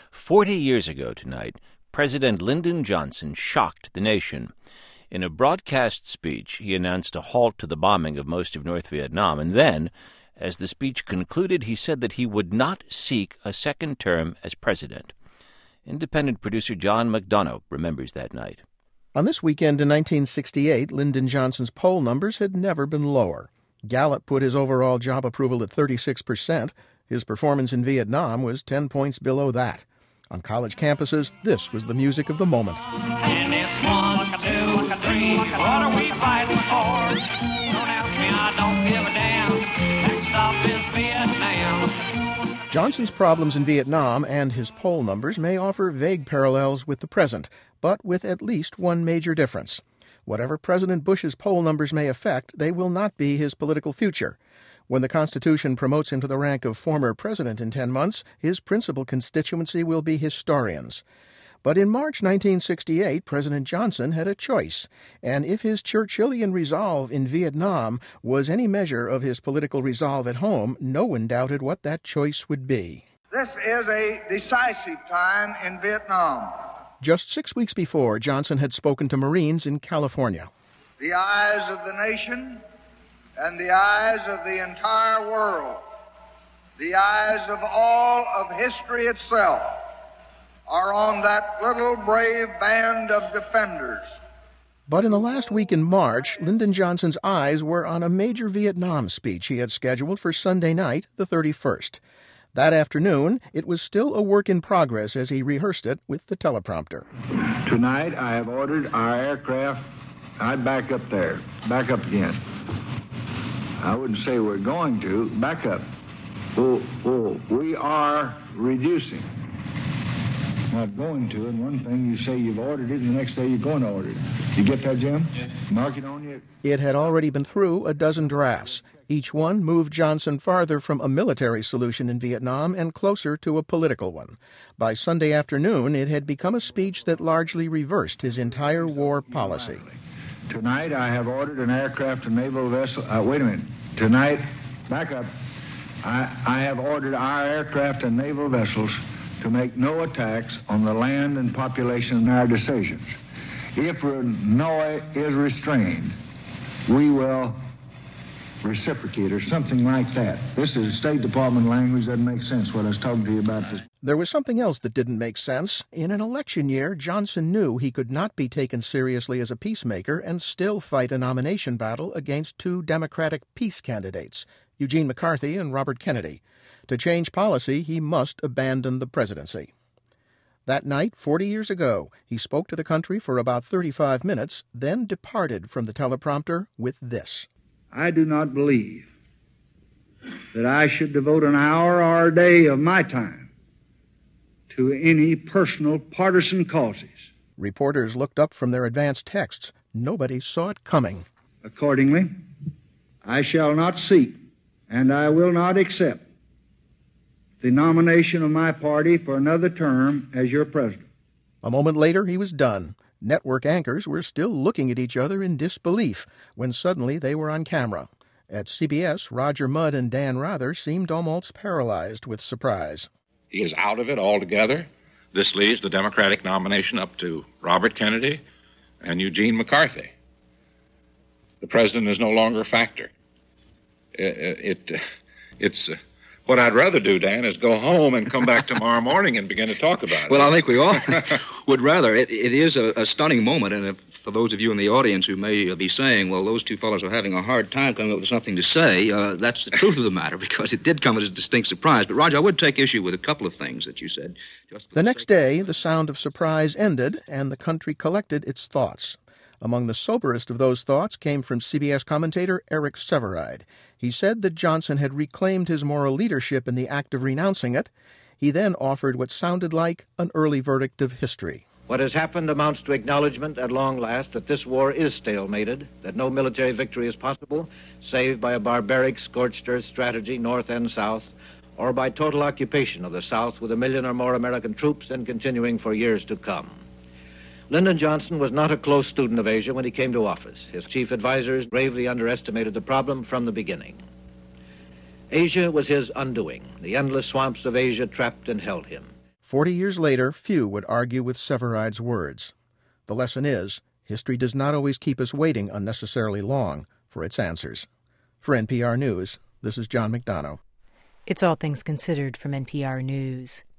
40 years ago tonight, President Lyndon Johnson shocked the nation. In a broadcast speech, he announced a halt to the bombing of most of North Vietnam, and then, as the speech concluded, he said that he would not seek a second term as president. Independent producer John McDonough remembers that night. On this weekend in 1968, Lyndon Johnson's poll numbers had never been lower. Gallup put his overall job approval at 36%. His performance in Vietnam was 10 points below that. On college campuses, this was the music of the moment. And it's 1, 2, 3, what are we fighting for? Don't ask me, I don't give a damn. Next up is Vietnam. Johnson's problems in Vietnam and his poll numbers may offer vague parallels with the present, but with at least one major difference. Whatever President Bush's poll numbers may affect, they will not be his political future. When the Constitution promotes him to the rank of former president in 10 months, his principal constituency will be historians. But in March 1968, President Johnson had a choice, and if his Churchillian resolve in Vietnam was any measure of his political resolve at home, no one doubted what that choice would be. This is a decisive time in Vietnam. Just 6 weeks before, Johnson had spoken to Marines in California. The eyes of the nation and the eyes of the entire world, the eyes of all of history itself, are on that little brave band of defenders. But in the last week in March, Lyndon Johnson's eyes were on a major Vietnam speech he had scheduled for Sunday night, the 31st. That afternoon, it was still a work in progress as he rehearsed it with the teleprompter. Tonight, I have ordered our aircraft. I'd back up there. Back up again. I wouldn't say we're going to. Back up. We are reducing. Not going to, and one thing you say you've ordered it, and the next day you're going to order it. You get that, Jim? Yeah. Mark it on you. It had already been through a dozen drafts. Each one moved Johnson farther from a military solution in Vietnam and closer to a political one. By Sunday afternoon, it had become a speech that largely reversed his entire war policy. Tonight, I have ordered an aircraft and naval vessel. Wait a minute. Tonight, back up. I have ordered our aircraft and naval vessels to make no attacks on the land and population in our decisions. If Hanoi is restrained, we will reciprocate or something like that. This is State Department language. Doesn't make sense what I was talking to you about this. There was something else that didn't make sense. In an election year, Johnson knew he could not be taken seriously as a peacemaker and still fight a nomination battle against two Democratic peace candidates, Eugene McCarthy and Robert Kennedy. To change policy, he must abandon the presidency. That night, 40 years ago, he spoke to the country for about 35 minutes, then departed from the teleprompter with this. I do not believe that I should devote an hour or a day of my time to any personal partisan causes. Reporters looked up from their advanced texts. Nobody saw it coming. Accordingly, I shall not seek, and I will not accept, the nomination of my party for another term as your president. A moment later, he was done. Network anchors were still looking at each other in disbelief when suddenly they were on camera. At CBS, Roger Mudd and Dan Rather seemed almost paralyzed with surprise. He is out of it altogether. This leaves the Democratic nomination up to Robert Kennedy and Eugene McCarthy. The president is no longer a factor. It's what I'd rather do, Dan, is go home and come back tomorrow morning and begin to talk about it. Well, I think we all would rather. It is a stunning moment, and for those of you in the audience who may be saying, well, those two fellows are having a hard time coming up with something to say, that's the truth of the matter, because it did come as a distinct surprise. But, Roger, I would take issue with a couple of things that you said. The next day, the sound of surprise ended, and the country collected its thoughts. Among the soberest of those thoughts came from CBS commentator Eric Sevareid. He said that Johnson had reclaimed his moral leadership in the act of renouncing it. He then offered what sounded like an early verdict of history. What has happened amounts to acknowledgement at long last that this war is stalemated, that no military victory is possible, save by a barbaric scorched earth strategy, north and south, or by total occupation of the South with 1 million or more American troops and continuing for years to come. Lyndon Johnson was not a close student of Asia when he came to office. His chief advisors gravely underestimated the problem from the beginning. Asia was his undoing. The endless swamps of Asia trapped and held him. 40 years later, few would argue with Severide's words. The lesson is, history does not always keep us waiting unnecessarily long for its answers. For NPR News, this is John McDonough. It's All Things Considered from NPR News.